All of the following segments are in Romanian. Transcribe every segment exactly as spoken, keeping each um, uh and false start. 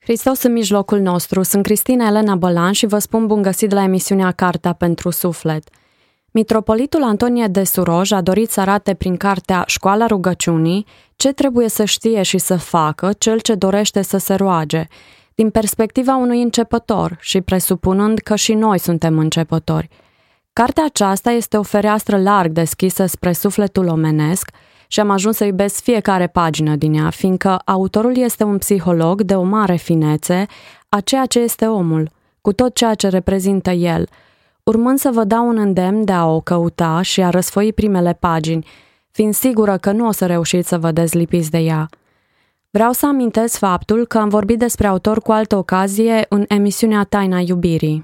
Hristos în mijlocul nostru, sunt Cristina Elena Bălan și vă spun bun găsit la emisiunea Cartea pentru Suflet. Mitropolitul Antonie de Suroj a dorit să arate prin cartea Școala rugăciunii ce trebuie să știe și să facă cel ce dorește să se roage, din perspectiva unui începător și presupunând că și noi suntem începători. Cartea aceasta este o fereastră larg deschisă spre sufletul omenesc și am ajuns să iubesc fiecare pagină din ea, fiindcă autorul este un psiholog de o mare finețe a ceea ce este omul, cu tot ceea ce reprezintă el, urmând să vă dau un îndemn de a o căuta și a răsfoi primele pagini, fiind sigură că nu o să reușiți să vă dezlipiți de ea. Vreau să amintesc faptul că am vorbit despre autor cu altă ocazie în emisiunea Taina Iubirii.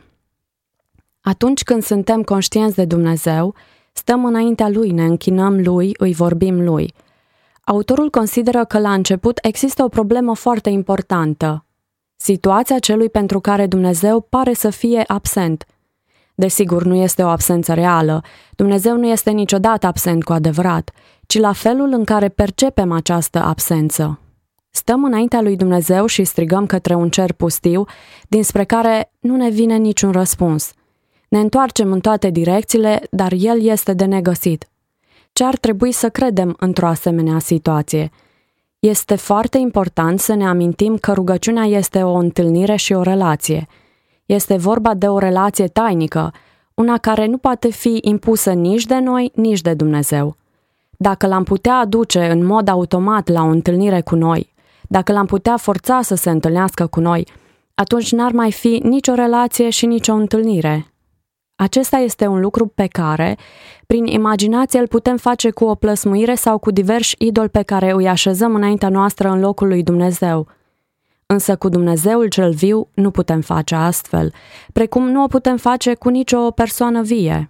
Atunci când suntem conștienți de Dumnezeu, stăm înaintea Lui, ne închinăm Lui, îi vorbim Lui. Autorul consideră că la început există o problemă foarte importantă. Situația celui pentru care Dumnezeu pare să fie absent. Desigur, nu este o absență reală. Dumnezeu nu este niciodată absent cu adevărat, ci la felul în care percepem această absență. Stăm înaintea lui Dumnezeu și strigăm către un cer pustiu, dinspre care nu ne vine niciun răspuns. Ne întoarcem în toate direcțiile, dar El este de negăsit. Ce ar trebui să credem într-o asemenea situație? Este foarte important să ne amintim că rugăciunea este o întâlnire și o relație. Este vorba de o relație tainică, una care nu poate fi impusă nici de noi, nici de Dumnezeu. Dacă l-am putea aduce în mod automat la o întâlnire cu noi, dacă l-am putea forța să se întâlnească cu noi, atunci n-ar mai fi nicio relație și nicio întâlnire. Acesta este un lucru pe care, prin imaginație, îl putem face cu o plăsmuire sau cu diversi idoli pe care îi așezăm înaintea noastră în locul lui Dumnezeu. Însă cu Dumnezeul cel viu nu putem face astfel, precum nu o putem face cu nicio persoană vie.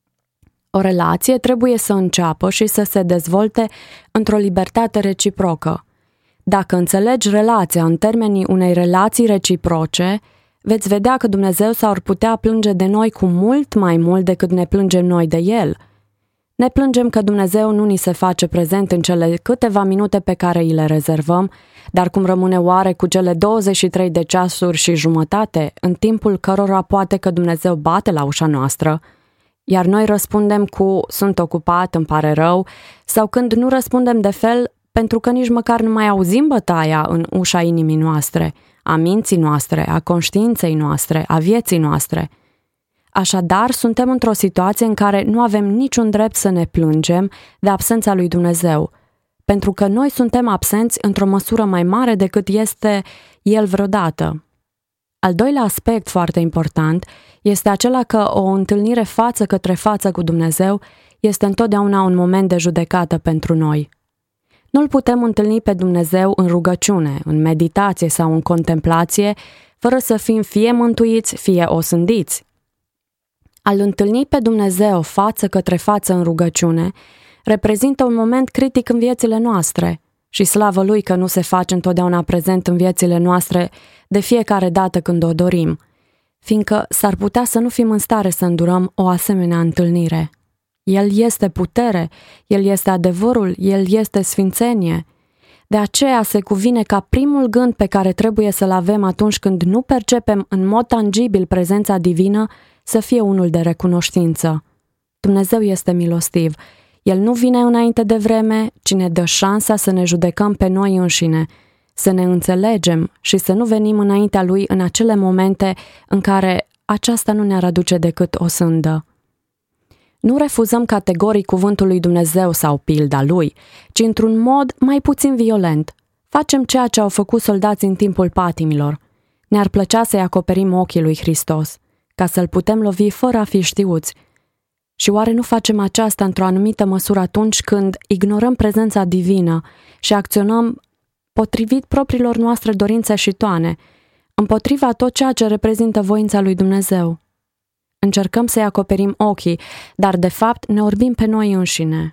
O relație trebuie să înceapă și să se dezvolte într-o libertate reciprocă. Dacă înțelegi relația în termenii unei relații reciproce, veți vedea că Dumnezeu s-ar putea plânge de noi cu mult mai mult decât ne plângem noi de El. Ne plângem că Dumnezeu nu ni se face prezent în cele câteva minute pe care îi le rezervăm, dar cum rămâne oare cu cele douăzeci și trei de ceasuri și jumătate, în timpul cărora poate că Dumnezeu bate la ușa noastră, iar noi răspundem cu sunt ocupat, îmi pare rău, sau când nu răspundem de fel, pentru că nici măcar nu mai auzim bătaia în ușa inimii noastre, a minții noastre, a conștiinței noastre, a vieții noastre. Așadar, suntem într-o situație în care nu avem niciun drept să ne plângem de absența lui Dumnezeu, pentru că noi suntem absenți într-o măsură mai mare decât este El vreodată. Al doilea aspect foarte important este acela că o întâlnire față către față cu Dumnezeu este întotdeauna un moment de judecată pentru noi. Nu-L putem întâlni pe Dumnezeu în rugăciune, în meditație sau în contemplație, fără să fim fie mântuiți, fie osândiți. A-L întâlni pe Dumnezeu față către față în rugăciune reprezintă un moment critic în viețile noastre și slavă Lui că nu se face întotdeauna prezent în viețile noastre de fiecare dată când o dorim, fiindcă s-ar putea să nu fim în stare să îndurăm o asemenea întâlnire. El este putere, El este adevărul, El este sfințenie. De aceea se cuvine ca primul gând pe care trebuie să-l avem atunci când nu percepem în mod tangibil prezența divină să fie unul de recunoștință. Dumnezeu este milostiv. El nu vine înainte de vreme, ci ne dă șansa să ne judecăm pe noi înșine, să ne înțelegem și să nu venim înaintea Lui în acele momente în care aceasta nu ne-ar aduce decât o sândă. Nu refuzăm categoric cuvântul lui Dumnezeu sau pilda Lui, ci într-un mod mai puțin violent. Facem ceea ce au făcut soldații în timpul patimilor. Ne-ar plăcea să-i acoperim ochii lui Hristos, ca să-L putem lovi fără a fi știuți. Și oare nu facem aceasta într-o anumită măsură atunci când ignorăm prezența divină și acționăm potrivit propriilor noastre dorințe și toane, împotriva tot ceea ce reprezintă voința lui Dumnezeu? Încercăm să-i acoperim ochii, dar de fapt ne orbim pe noi înșine.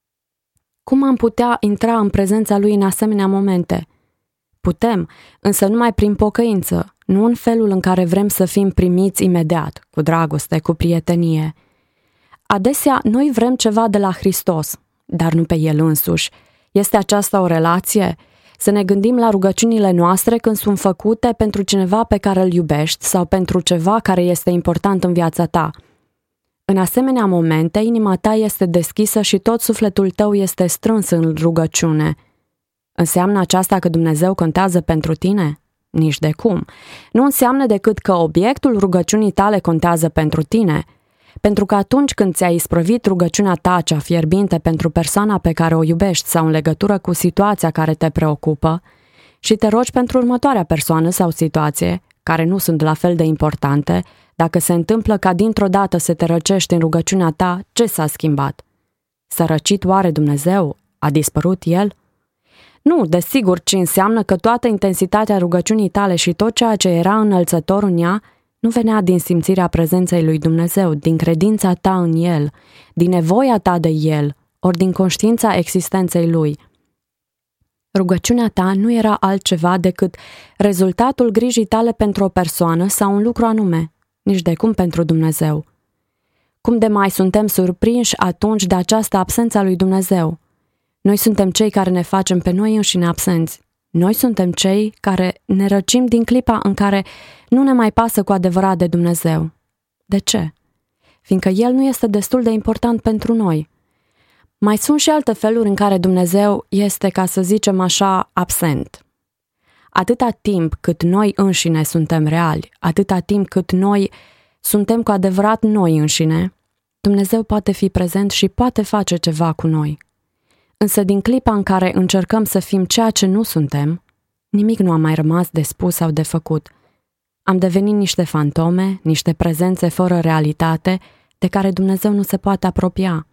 Cum am putea intra în prezența Lui în asemenea momente? Putem, însă numai prin pocăință, nu în felul în care vrem să fim primiți imediat, cu dragoste, cu prietenie. Adesea noi vrem ceva de la Hristos, dar nu pe El însuși. Este aceasta o relație? Să ne gândim la rugăciunile noastre când sunt făcute pentru cineva pe care îl iubești sau pentru ceva care este important în viața ta. În asemenea momente, inima ta este deschisă și tot sufletul tău este strâns în rugăciune. Înseamnă aceasta că Dumnezeu contează pentru tine? Nici de cum. Nu înseamnă decât că obiectul rugăciunii tale contează pentru tine. Pentru că atunci când ți-ai isprăvit rugăciunea ta cea fierbinte pentru persoana pe care o iubești sau în legătură cu situația care te preocupă și te rogi pentru următoarea persoană sau situație, care nu sunt la fel de importante, dacă se întâmplă ca dintr-o dată să te răcești în rugăciunea ta, ce s-a schimbat? S-a răcit oare Dumnezeu? A dispărut El? Nu, desigur, ci înseamnă că toată intensitatea rugăciunii tale și tot ceea ce era înălțător în ea nu venea din simțirea prezenței lui Dumnezeu, din credința ta în El, din nevoia ta de El, ori din conștiința existenței Lui. Rugăciunea ta nu era altceva decât rezultatul grijii tale pentru o persoană sau un lucru anume, nici de cum pentru Dumnezeu. Cum de mai suntem surprinși atunci de această absență a lui Dumnezeu? Noi suntem cei care ne facem pe noi înșine absenți. Noi suntem cei care ne răcim din clipa în care nu ne mai pasă cu adevărat de Dumnezeu. De ce? Fiindcă El nu este destul de important pentru noi. Mai sunt și alte feluri în care Dumnezeu este, ca să zicem așa, absent. Atâta timp cât noi înșine suntem reali, atâta timp cât noi suntem cu adevărat noi înșine, Dumnezeu poate fi prezent și poate face ceva cu noi. Însă din clipa în care încercăm să fim ceea ce nu suntem, nimic nu a mai rămas de spus sau de făcut. Am devenit niște fantome, niște prezențe fără realitate, de care Dumnezeu nu se poate apropia.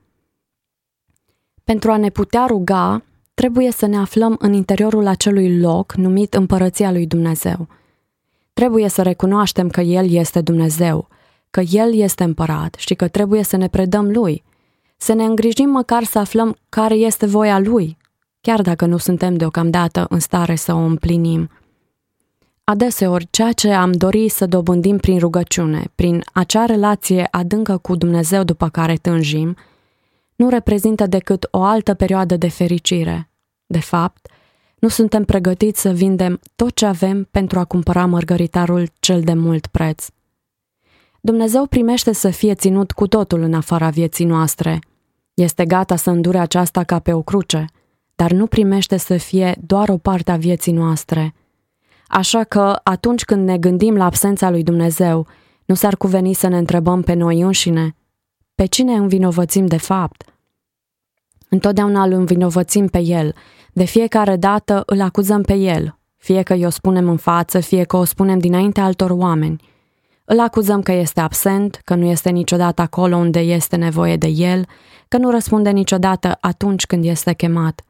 Pentru a ne putea ruga, trebuie să ne aflăm în interiorul acelui loc numit Împărăția lui Dumnezeu. Trebuie să recunoaștem că El este Dumnezeu, că El este împărat și că trebuie să ne predăm Lui, să ne îngrijim măcar să aflăm care este voia Lui, chiar dacă nu suntem deocamdată în stare să o împlinim. Adeseori, ceea ce am dorit să dobândim prin rugăciune, prin acea relație adâncă cu Dumnezeu după care tânjim, nu reprezintă decât o altă perioadă de fericire. De fapt, nu suntem pregătiți să vindem tot ce avem pentru a cumpăra mărgăritarul cel de mult preț. Dumnezeu primește să fie ținut cu totul în afara vieții noastre. Este gata să îndure aceasta ca pe o cruce, dar nu primește să fie doar o parte a vieții noastre. Așa că, atunci când ne gândim la absența lui Dumnezeu, nu s-ar cuveni să ne întrebăm pe noi înșine: pe cine învinovățim de fapt? Întotdeauna îl învinovățim pe El, de fiecare dată îl acuzăm pe El, fie că i-o spunem în față, fie că o spunem dinaintea altor oameni. Îl acuzăm că este absent, că nu este niciodată acolo unde este nevoie de El, că nu răspunde niciodată atunci când este chemat.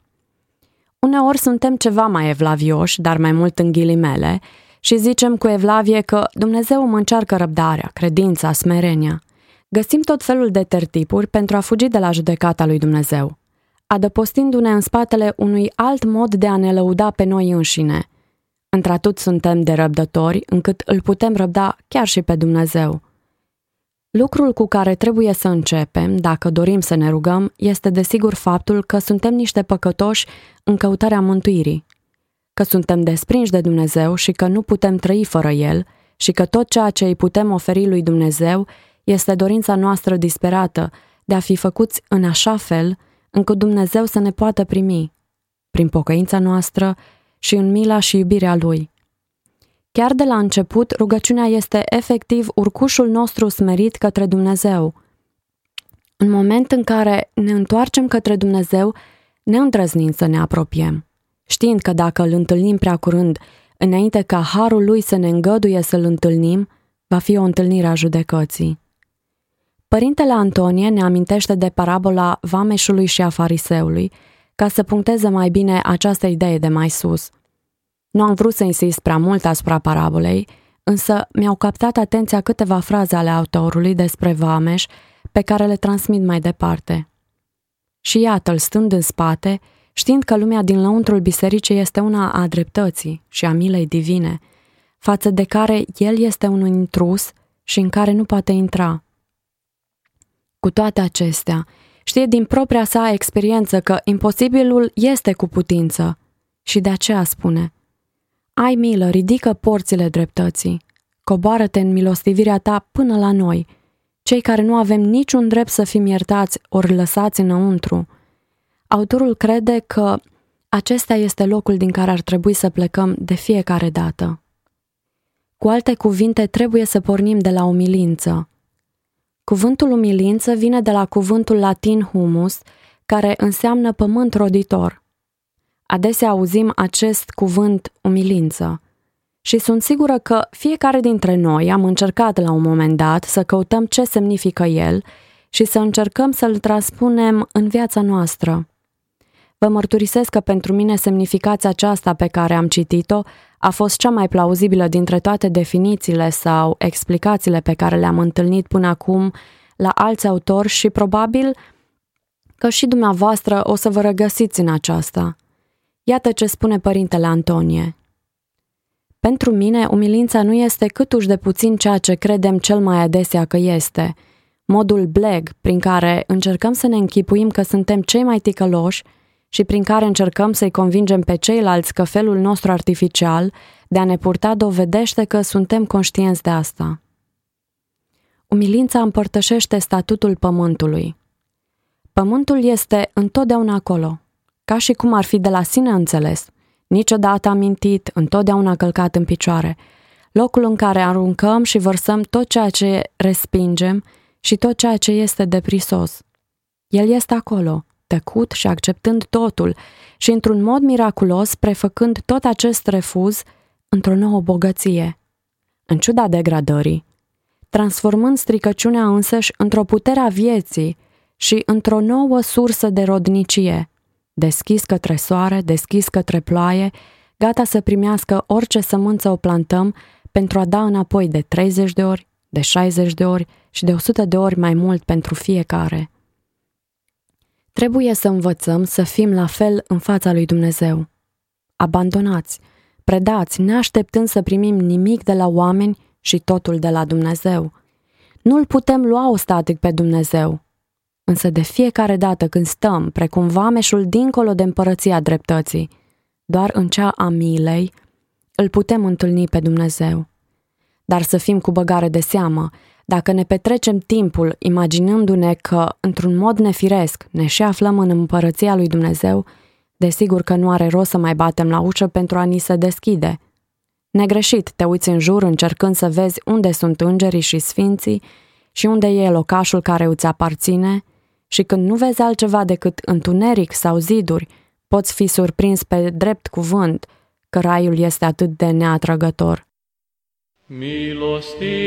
Uneori suntem ceva mai evlavioși, dar mai mult în ghilimele, și zicem cu evlavie că Dumnezeu îmi încearcă răbdarea, credința, smerenia. Găsim tot felul de tertipuri pentru a fugi de la judecata lui Dumnezeu, adăpostindu-ne în spatele unui alt mod de a ne lăuda pe noi înșine. Într-atât suntem de răbdători încât îl putem răbda chiar și pe Dumnezeu. Lucrul cu care trebuie să începem, dacă dorim să ne rugăm, este desigur faptul că suntem niște păcătoși în căutarea mântuirii, că suntem desprinși de Dumnezeu și că nu putem trăi fără El și că tot ceea ce îi putem oferi lui Dumnezeu este dorința noastră disperată de a fi făcuți în așa fel încât Dumnezeu să ne poată primi, prin pocăința noastră și în mila și iubirea Lui. Chiar de la început, rugăciunea este efectiv urcușul nostru smerit către Dumnezeu. În moment în care ne întoarcem către Dumnezeu, ne îndrăznim să ne apropiem, știind că dacă îl întâlnim prea curând, înainte ca harul Lui să ne îngăduie să-l întâlnim, va fi o întâlnire a judecății. Părintele Antonie ne amintește de parabola vameșului și a fariseului, ca să puncteze mai bine această idee de mai sus. Nu am vrut să insist prea mult asupra parabolei, însă mi-au captat atenția câteva fraze ale autorului despre vameș pe care le transmit mai departe. Și iată-l stând în spate, știind că lumea din lăuntrul bisericii este una a dreptății și a milei divine, față de care el este un intrus și în care nu poate intra. Cu toate acestea, știe din propria sa experiență că imposibilul este cu putință și de aceea spune: ai milă, ridică porțile dreptății, coboară-te în milostivirea ta până la noi, cei care nu avem niciun drept să fim iertați ori lăsați înăuntru. Autorul crede că acesta este locul din care ar trebui să plecăm de fiecare dată. Cu alte cuvinte, trebuie să pornim de la umilință. Cuvântul umilință vine de la cuvântul latin humus, care înseamnă pământ roditor. Adesea auzim acest cuvânt umilință și sunt sigură că fiecare dintre noi am încercat la un moment dat să căutăm ce semnifică el și să încercăm să-l transpunem în viața noastră. Vă mărturisesc că pentru mine semnificația aceasta pe care am citit-o a fost cea mai plauzibilă dintre toate definițiile sau explicațiile pe care le-am întâlnit până acum la alți autori și probabil că și dumneavoastră o să vă regăsiți în aceasta. Iată ce spune părintele Antonie. Pentru mine, umilința nu este câtuși de puțin ceea ce credem cel mai adesea că este, modul bleg prin care încercăm să ne închipuim că suntem cei mai ticăloși și prin care încercăm să-i convingem pe ceilalți că felul nostru artificial de a ne purta dovedește că suntem conștienți de asta. Umilința împărtășește statutul pământului. Pământul este întotdeauna acolo, ca și cum ar fi de la sine înțeles, niciodată amintit, întotdeauna călcat în picioare, locul în care aruncăm și vărsăm tot ceea ce respingem și tot ceea ce este deprisos. El este acolo, tăcut și acceptând totul și într-un mod miraculos prefăcând tot acest refuz într-o nouă bogăție. În ciuda degradării, transformând stricăciunea însăși într-o putere a vieții și într-o nouă sursă de rodnicie, deschis către soare, deschis către ploaie, gata să primească orice sămânță o plantăm pentru a da înapoi de treizeci de ori, de șaizeci de ori și de o sută de ori mai mult pentru fiecare. Trebuie să învățăm să fim la fel în fața lui Dumnezeu. Abandonați, predați, neașteptând să primim nimic de la oameni și totul de la Dumnezeu. Nu-L putem lua ostatic pe Dumnezeu. Însă de fiecare dată când stăm, precum vameșul dincolo de împărăția dreptății, doar în cea a milei, îl putem întâlni pe Dumnezeu. Dar să fim cu băgare de seamă, dacă ne petrecem timpul imaginându-ne că, într-un mod nefiresc, ne și aflăm în împărăția lui Dumnezeu, desigur că nu are rost să mai batem la ușă pentru a ni se deschide. Negreșit te uiți în jur încercând să vezi unde sunt îngerii și sfinții și unde e locașul care îți aparține și când nu vezi altceva decât întuneric sau ziduri, poți fi surprins pe drept cuvânt că raiul este atât de neatrăgător. Milostive,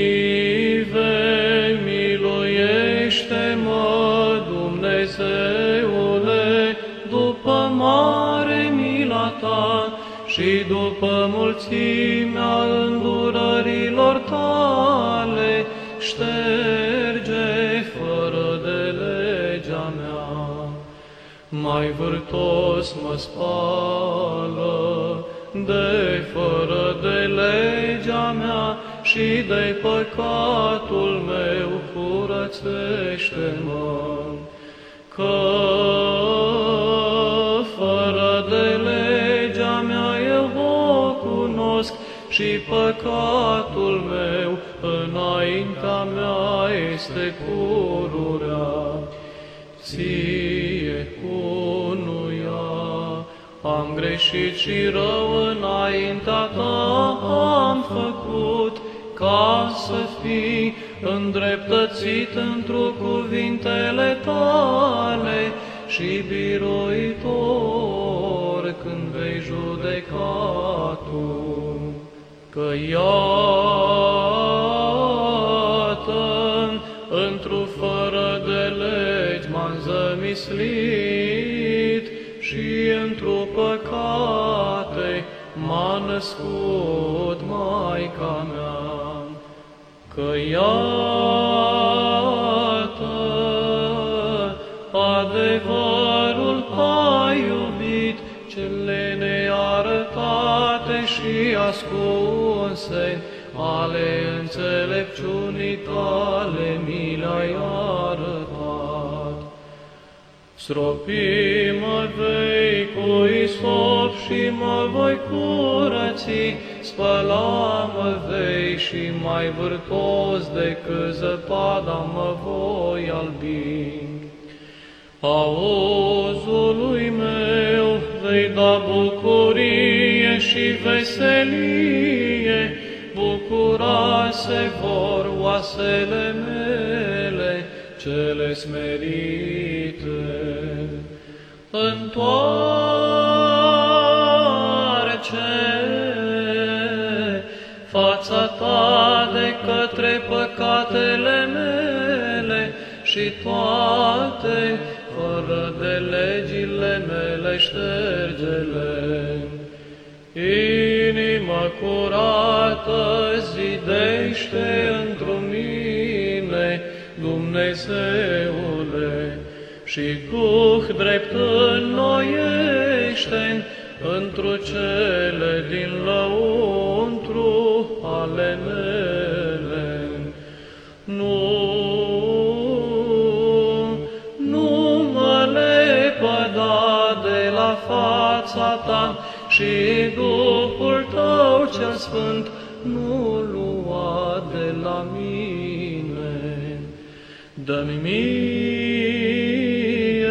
miluiește-mă, Dumnezeule, după mare mila ta și după mulțimea îndurărilor tale, șterge fără de legea mea. Mai vârtos mă spală de fără de legea mea și de păcatul meu curățește-mă, că fără de legea mea eu o cunosc și păcatul meu înaintea mea este pururea. Ție unuia am greșit și rău înaintea ta am făcut, ca să fii îndreptățit întru cuvintele tale și biruitor când vei judeca tu. Că iată, într-o fără de legi m-am zămislit și într-o păcate m-a născut Maica mea. Că iată, adevărul a iubit cele nearătate și ascunse ale înțelepciunii tale mi le-ai arătat. Stropi mă vei cu isop și mă voi curăți, spăla mă vei și mai vârtos decât zăpada mă voi albi. Auzului meu vei da bucurie și veselie, bucura se vor oasele mele, cele smerite. Întoarce fața ta de către păcatele mele și toate fără de legile mele ștergele. Inima curată zidește într-o mine, Dumnezeule, și duh drept înnoiește întru cele din lăuntru ale mele. Nu, nu mă lepăda de la fața ta și Duhul tău cel sfânt nu lua de la mine. Dă-mi mie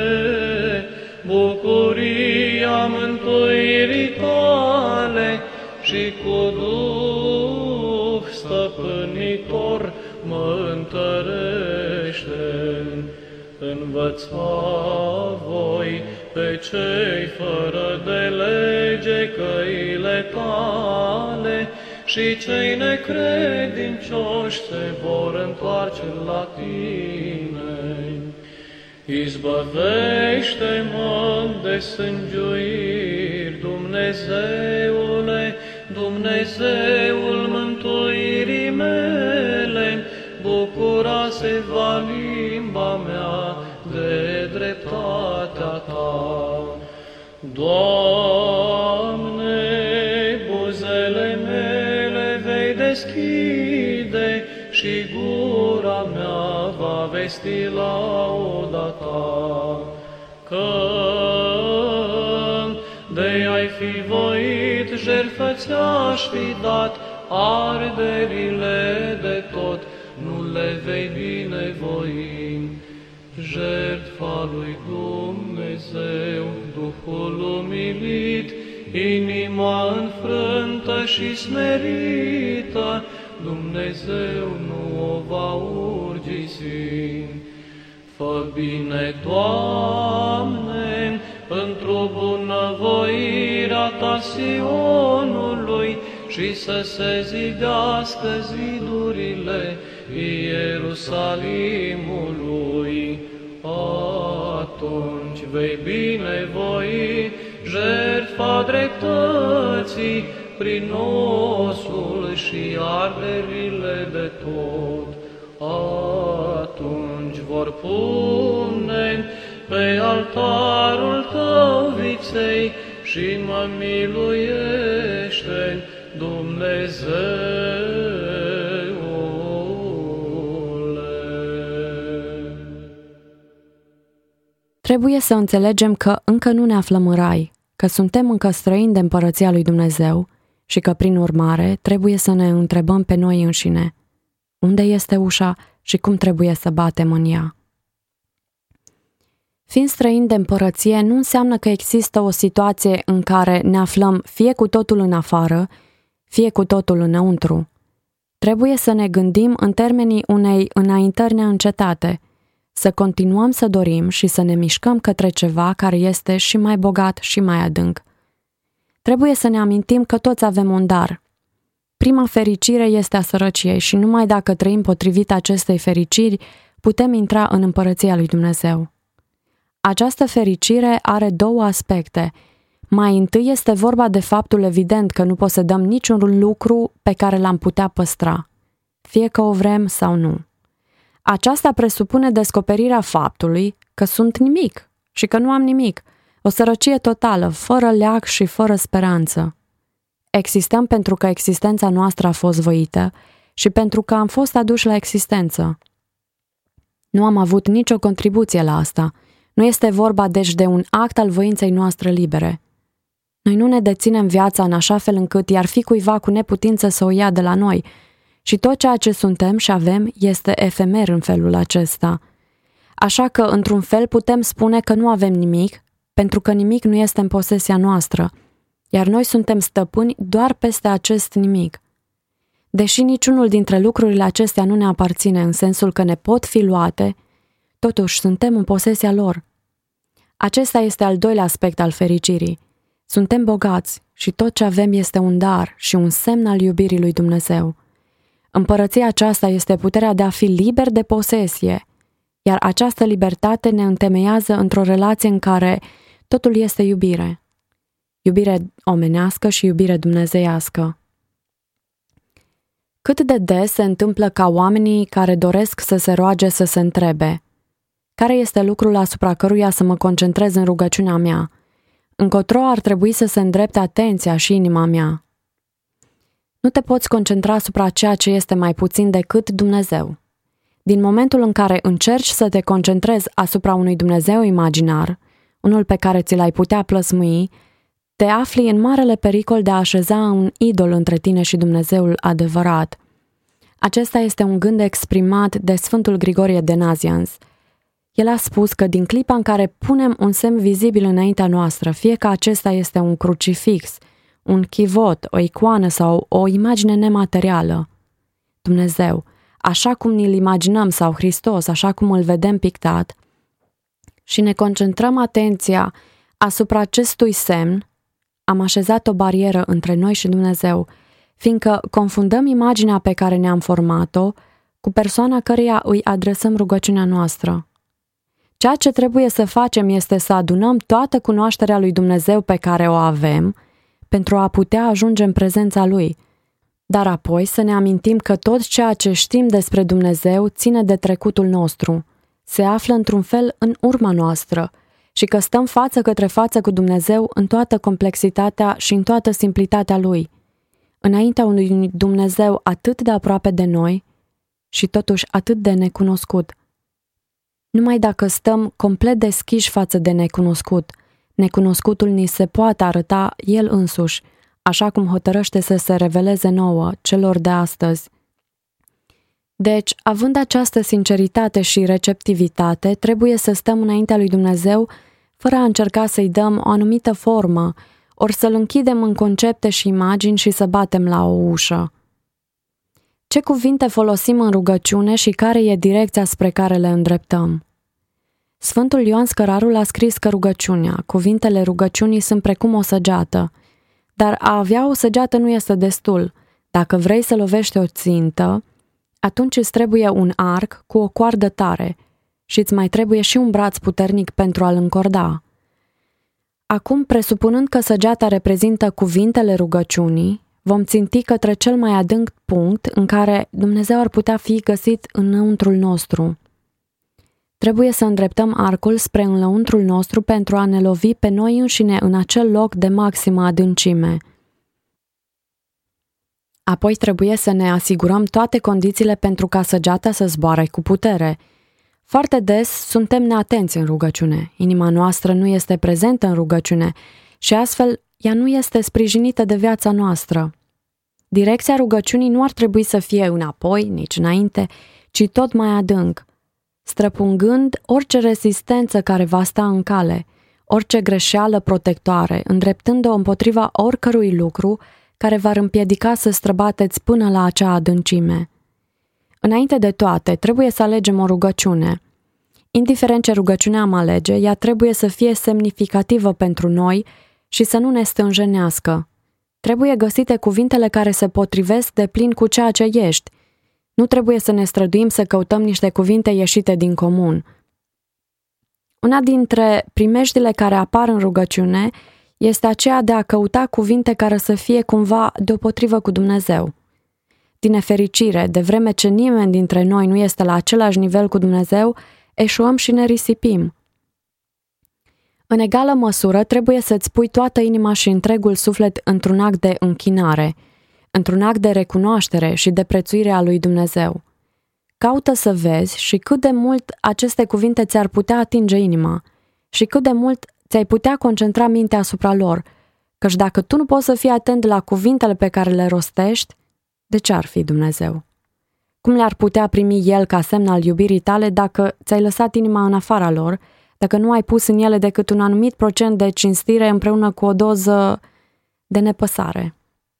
bucuria mântuirii tale și cu Duh stăpânitor mă întărește. Învăța voi pe cei fără de lege căile tale și cei necredincioși se vor întoarce la tine. Izbăvește-mă de sângiuiri, Dumnezeule, Dumnezeul mântuirii mele, bucura-se va limba mea de dreptatea ta. Doamne, buzele mele vei deschide și gura mea va vesti lauda ta. Că de-ai fi voit, jertfă ți-aș fi dat, arderile de tot nu le vei binevoi. Jertfa lui Dumnezeu, Duhul umilit, inima înfrântă și smerită, Dumnezeu nu o va urgisi. Fă bine, Doamne, într-o bunăvoirea ta Sionului și să se zidească zidurile Ierusalimului. Atunci vei binevoi jertfa dreptății prin osul și arderile de tot. Atunci vor pune pe altarul tău viței și mă miluiește, Dumnezeule. Trebuie să înțelegem că încă nu ne aflăm în rai, că suntem încă străini de împărăția lui Dumnezeu și că, prin urmare, trebuie să ne întrebăm pe noi înșine: unde este ușa și cum trebuie să batem în ea? Fiind străini de împărăție nu înseamnă că există o situație în care ne aflăm fie cu totul în afară, fie cu totul înăuntru. Trebuie să ne gândim în termenii unei înaintări neîncetate, să continuăm să dorim și să ne mișcăm către ceva care este și mai bogat și mai adânc. Trebuie să ne amintim că toți avem un dar. Prima fericire este a sărăciei și numai dacă trăim potrivit acestei fericiri, putem intra în împărăția lui Dumnezeu. Această fericire are două aspecte. Mai întâi este vorba de faptul evident că nu posedăm niciun lucru pe care l-am putea păstra, fie că o vrem sau nu. Aceasta presupune descoperirea faptului că sunt nimic și că nu am nimic, o sărăcie totală, fără leac și fără speranță. Existăm pentru că existența noastră a fost voită și pentru că am fost aduși la existență. Nu am avut nicio contribuție la asta, Nu este vorba deci de un act al voinței noastre libere. Noi nu ne deținem viața în așa fel încât i-ar fi cuiva cu neputință să o ia de la noi și tot ceea ce suntem și avem este efemer în felul acesta. Așa că, într-un fel, putem spune că nu avem nimic, pentru că nimic nu este în posesia noastră, iar noi suntem stăpâni doar peste acest nimic. Deși niciunul dintre lucrurile acestea nu ne aparține în sensul că ne pot fi luate, totuși suntem în posesia lor. Acesta este al doilea aspect al fericirii. Suntem bogați și tot ce avem este un dar și un semn al iubirii lui Dumnezeu. Împărăția aceasta este puterea de a fi liber de posesie, iar această libertate ne întemeiază într-o relație în care totul este iubire. Iubire omenească și iubire dumnezeiască. Cât de des se întâmplă ca oamenii care doresc să se roage să se întrebe: care este lucrul asupra căruia să mă concentrez în rugăciunea mea? Încotro ar trebui să se îndrepte atenția și inima mea? Nu te poți concentra asupra ceea ce este mai puțin decât Dumnezeu. Din momentul în care încerci să te concentrezi asupra unui Dumnezeu imaginar, unul pe care ți l-ai putea plăsmui, te afli în marele pericol de a așeza un idol între tine și Dumnezeul adevărat. Acesta este un gând exprimat de Sfântul Grigorie de Nazianz. El a spus că din clipa în care punem un semn vizibil înaintea noastră, fie că acesta este un crucifix, un chivot, o icoană sau o imagine nematerială, Dumnezeu, așa cum ni-l imaginăm, sau Hristos, așa cum îl vedem pictat, și ne concentrăm atenția asupra acestui semn, am așezat o barieră între noi și Dumnezeu, fiindcă confundăm imaginea pe care ne-am format-o cu persoana căreia îi adresăm rugăciunea noastră. Ceea ce trebuie să facem este să adunăm toată cunoașterea lui Dumnezeu pe care o avem pentru a putea ajunge în prezența Lui, dar apoi să ne amintim că tot ceea ce știm despre Dumnezeu ține de trecutul nostru, se află într-un fel în urma noastră și că stăm față către față cu Dumnezeu în toată complexitatea și în toată simplitatea Lui, înaintea unui Dumnezeu atât de aproape de noi și totuși atât de necunoscut. Numai dacă stăm complet deschiși față de necunoscut, necunoscutul ni se poate arăta El însuși, așa cum hotărăște să se reveleze nouă, celor de astăzi. Deci, având această sinceritate și receptivitate, trebuie să stăm înaintea lui Dumnezeu fără a încerca să-i dăm o anumită formă, ori să-L închidem în concepte și imagini și să batem la o ușă. Ce cuvinte folosim în rugăciune și care e direcția spre care le îndreptăm? Sfântul Ioan Scărarul a scris că rugăciunea, cuvintele rugăciunii sunt precum o săgeată, dar a avea o săgeată nu este destul. Dacă vrei să lovești o țintă, atunci îți trebuie un arc cu o coardă tare și îți mai trebuie și un braț puternic pentru a-l încorda. Acum, presupunând că săgeata reprezintă cuvintele rugăciunii, vom ținti către cel mai adânc punct în care Dumnezeu ar putea fi găsit înăuntrul nostru. Trebuie să îndreptăm arcul spre înăuntrul nostru pentru a ne lovi pe noi înșine în acel loc de maximă adâncime. Apoi trebuie să ne asigurăm toate condițiile pentru ca săgeata să zboare cu putere. Foarte des suntem neatenți în rugăciune, inima noastră nu este prezentă în rugăciune și astfel ea nu este sprijinită de viața noastră. Direcția rugăciunii nu ar trebui să fie înapoi, nici înainte, ci tot mai adânc, străpungând orice rezistență care va sta în cale, orice greșeală protectoare, îndreptând-o împotriva oricărui lucru care v-ar împiedica să străbateți până la acea adâncime. Înainte de toate, trebuie să alegem o rugăciune. Indiferent ce rugăciune am alege, ea trebuie să fie semnificativă pentru noi și să nu ne stânjenească. Trebuie găsite cuvintele care se potrivesc de plin cu ceea ce ești. Nu trebuie să ne străduim să căutăm niște cuvinte ieșite din comun. Una dintre primejdile care apar în rugăciune este aceea de a căuta cuvinte care să fie cumva deopotrivă cu Dumnezeu. Din nefericire, de vreme ce nimeni dintre noi nu este la același nivel cu Dumnezeu, eșuăm și ne risipim. În egală măsură, trebuie să-ți pui toată inima și întregul suflet într-un act de închinare, într-un act de recunoaștere și de prețuire a lui Dumnezeu. Caută să vezi și cât de mult aceste cuvinte ți-ar putea atinge inima și cât de mult ți-ai putea concentra mintea asupra lor, căci dacă tu nu poți să fii atent la cuvintele pe care le rostești, de ce ar fi Dumnezeu? Cum le-ar putea primi El ca semn al iubirii tale dacă ți-ai lăsat inima în afara lor, dacă nu ai pus în ele decât un anumit procent de cinstire împreună cu o doză de nepăsare?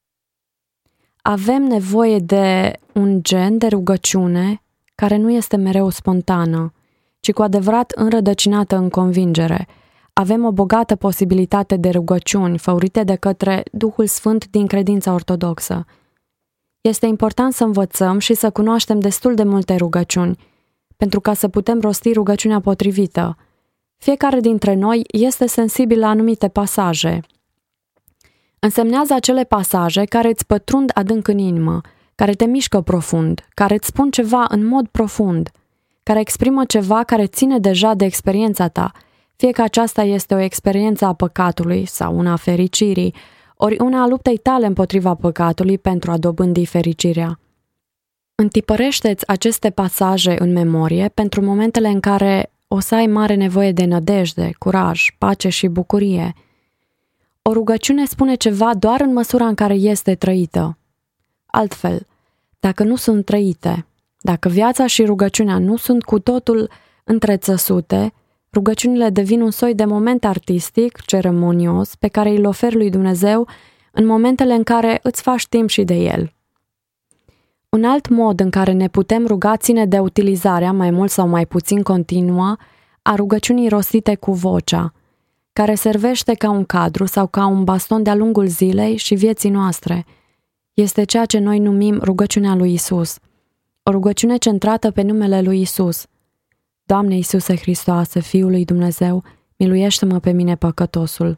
Avem nevoie de un gen de rugăciune care nu este mereu spontană, ci cu adevărat înrădăcinată în convingere. Avem o bogată posibilitate de rugăciuni făurite de către Duhul Sfânt din credința ortodoxă. Este important să învățăm și să cunoaștem destul de multe rugăciuni, pentru ca să putem rosti rugăciunea potrivită. Fiecare dintre noi este sensibil la anumite pasaje. Însemnează acele pasaje care îți pătrund adânc în inimă, care te mișcă profund, care îți spun ceva în mod profund, care exprimă ceva care ține deja de experiența ta, fie că aceasta este o experiență a păcatului sau una a fericirii, ori una a luptei tale împotriva păcatului pentru a dobândi fericirea. Întipărește-ți aceste pasaje în memorie pentru momentele în care o să ai mare nevoie de nădejde, curaj, pace și bucurie. O rugăciune spune ceva doar în măsura în care este trăită. Altfel, dacă nu sunt trăite, dacă viața și rugăciunea nu sunt cu totul întrețăsute, rugăciunile devin un soi de moment artistic, ceremonios, pe care îl oferi lui Dumnezeu în momentele în care îți faci timp și de El. Un alt mod în care ne putem ruga ține de utilizarea, mai mult sau mai puțin continuă, a rugăciunii rostite cu vocea, care servește ca un cadru sau ca un baston de-a lungul zilei și vieții noastre. Este ceea ce noi numim rugăciunea lui Isus, o rugăciune centrată pe numele lui Isus. Doamne Iisuse Hristoase, Fiul lui Dumnezeu, miluiește-mă pe mine păcătosul.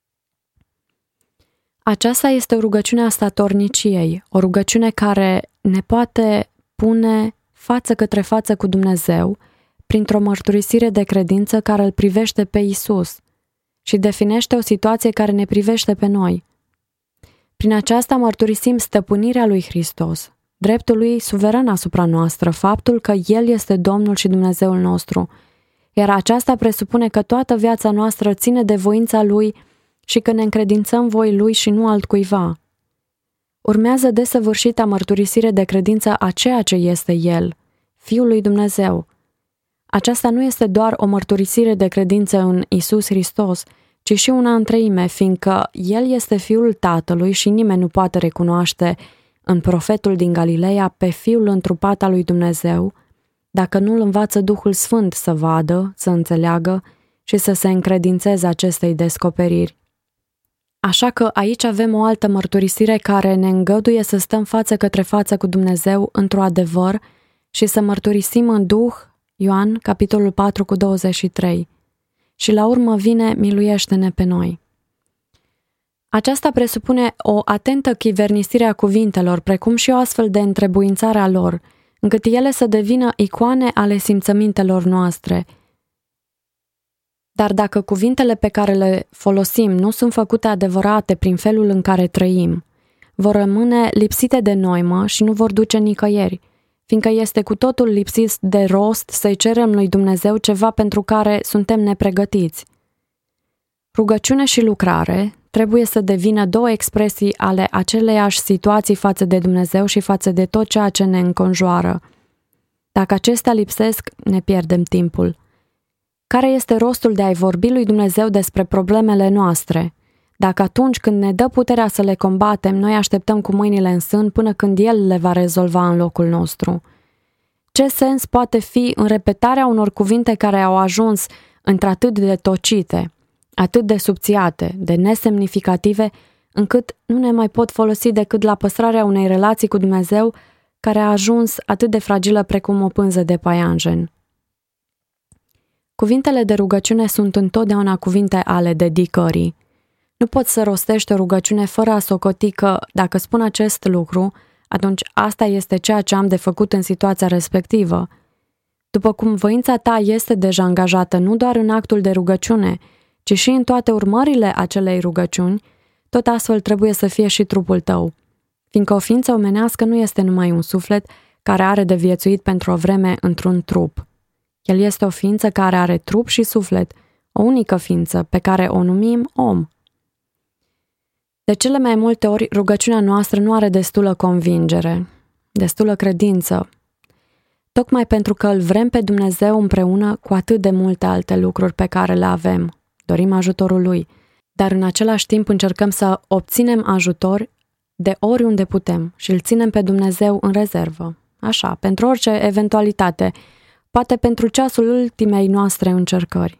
Aceasta este o rugăciune a statorniciei, o rugăciune care ne poate pune față către față cu Dumnezeu printr-o mărturisire de credință care îl privește pe Isus și definește o situație care ne privește pe noi. Prin aceasta mărturisim stăpânirea lui Hristos, dreptul lui suveran asupra noastră, faptul că El este Domnul și Dumnezeul nostru, iar aceasta presupune că toată viața noastră ține de voința Lui și că ne încredințăm voii Lui și nu altcuiva. Urmează desăvârșita mărturisire de credință a ceea ce este El, Fiul lui Dumnezeu. Aceasta nu este doar o mărturisire de credință în Isus Hristos, ci și una în treime, fiindcă El este Fiul Tatălui și nimeni nu poate recunoaște în profetul din Galileea pe Fiul întrupat al lui Dumnezeu, dacă nu îl învață Duhul Sfânt să vadă, să înțeleagă și să se încredințeze acestei descoperiri. Așa că aici avem o altă mărturisire care ne îngăduie să stăm față către față cu Dumnezeu într-o adevăr și să mărturisim în Duh, Ioan, capitolul patru cu douăzeci și trei. Și la urmă vine, miluiește-ne pe noi. Aceasta presupune o atentă chivernisire a cuvintelor, precum și o astfel de întrebuințare a lor, încât ele să devină icoane ale simțămintelor noastre. Dar dacă cuvintele pe care le folosim nu sunt făcute adevărate prin felul în care trăim, vor rămâne lipsite de noimă și nu vor duce nicăieri, fiindcă este cu totul lipsit de rost să-i cerem lui Dumnezeu ceva pentru care suntem nepregătiți. Rugăciune și lucrare trebuie să devină două expresii ale aceleiași situații față de Dumnezeu și față de tot ceea ce ne înconjoară. Dacă acestea lipsesc, ne pierdem timpul. Care este rostul de a-i vorbi lui Dumnezeu despre problemele noastre, dacă atunci când ne dă puterea să le combatem, noi așteptăm cu mâinile în sân până când El le va rezolva în locul nostru? Ce sens poate fi în repetarea unor cuvinte care au ajuns într-atât de tocite, atât de subțiate, de nesemnificative, încât nu ne mai pot folosi decât la păstrarea unei relații cu Dumnezeu care a ajuns atât de fragilă precum o pânză de paianjen? Cuvintele de rugăciune sunt întotdeauna cuvinte ale dedicării. Nu poți să rostești o rugăciune fără a socoti că, dacă spun acest lucru, atunci asta este ceea ce am de făcut în situația respectivă. După cum voința ta este deja angajată nu doar în actul de rugăciune, ci și în toate urmările acelei rugăciuni, tot astfel trebuie să fie și trupul tău, fiindcă o ființă omenească nu este numai un suflet care are de viețuit pentru o vreme într-un trup. El este o ființă care are trup și suflet, o unică ființă pe care o numim om. De cele mai multe ori, rugăciunea noastră nu are destulă convingere, destulă credință, tocmai pentru că îl vrem pe Dumnezeu împreună cu atât de multe alte lucruri pe care le avem. Dorim ajutorul Lui, dar în același timp încercăm să obținem ajutor de oriunde putem și îl ținem pe Dumnezeu în rezervă. Așa, pentru orice eventualitate, poate pentru ceasul ultimei noastre încercări.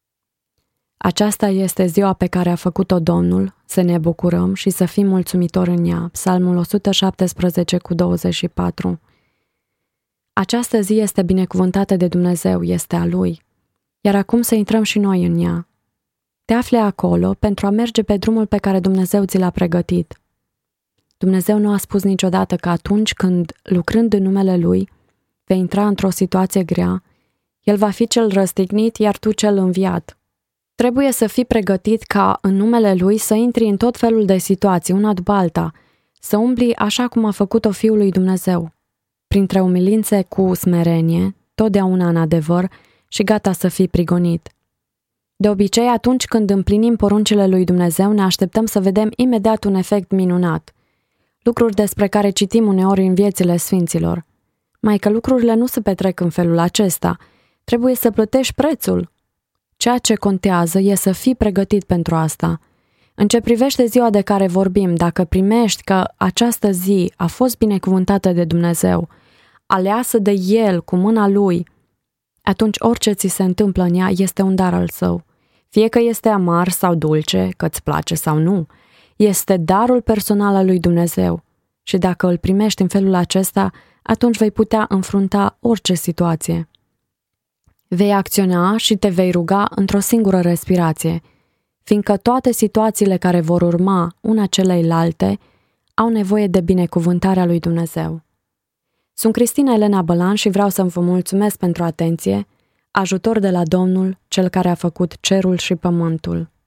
Aceasta este ziua pe care a făcut-o Domnul, să ne bucurăm și să fim mulțumitori în ea. Psalmul o sută șaptesprezece cu douăzeci și patru. Această zi este binecuvântată de Dumnezeu, este a Lui, iar acum să intrăm și noi în ea. Te afli acolo pentru a merge pe drumul pe care Dumnezeu ți l-a pregătit. Dumnezeu nu a spus niciodată că atunci când, lucrând în numele Lui, vei intra într-o situație grea, El va fi cel răstignit, iar tu cel înviat. Trebuie să fii pregătit ca, în numele Lui, să intri în tot felul de situații, una după alta, să umbli așa cum a făcut-o Fiul lui Dumnezeu, printre umilințe cu smerenie, totdeauna în adevăr și gata să fii prigonit. De obicei, atunci când împlinim poruncile lui Dumnezeu, ne așteptăm să vedem imediat un efect minunat, lucruri despre care citim uneori în viețile sfinților. Mai că lucrurile nu se petrec în felul acesta, trebuie să plătești prețul. Ceea ce contează e să fii pregătit pentru asta. În ce privește ziua de care vorbim, dacă primești că această zi a fost binecuvântată de Dumnezeu, aleasă de El cu mâna Lui, atunci orice ți se întâmplă în ea este un dar al Său. Fie că este amar sau dulce, că îți place sau nu, este darul personal al lui Dumnezeu și dacă îl primești în felul acesta, atunci vei putea înfrunta orice situație. Vei acționa și te vei ruga într-o singură respirație, fiindcă toate situațiile care vor urma una celeilalte au nevoie de binecuvântarea lui Dumnezeu. Sunt Cristina Elena Bălan și vreau să vă mulțumesc pentru atenție, ajutor de la Domnul, Cel care a făcut cerul și pământul.